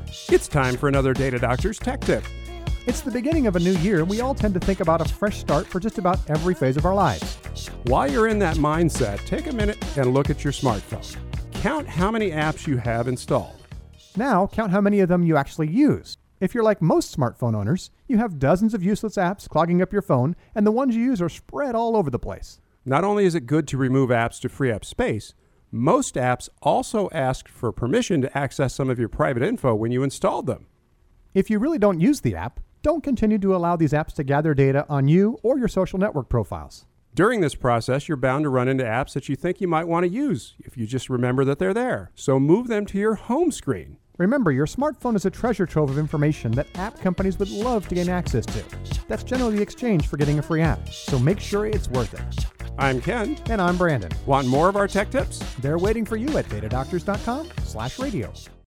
It's time for another Data Doctor's Tech Tip. It's the beginning of a new year, and we all tend to think about a fresh start for just about every phase of our lives. While you're in that mindset, take a minute and look at your smartphone. Count how many apps you have installed. Now, count how many of them you actually use. If you're like most smartphone owners, you have dozens of useless apps clogging up your phone, and the ones you use are spread all over the place. Not only is it good to remove apps to free up space, most apps also ask for permission to access some of your private info when you installed them. If you really don't use the app, don't continue to allow these apps to gather data on you or your social network profiles. During this process, you're bound to run into apps that you think you might want to use if you just remember that they're there. So move them to your home screen. Remember, your smartphone is a treasure trove of information that app companies would love to gain access to. That's generally the exchange for getting a free app, so make sure it's worth it. I'm Ken. And I'm Brandon. Want more of our tech tips? They're waiting for you at datadoctors.com/radio.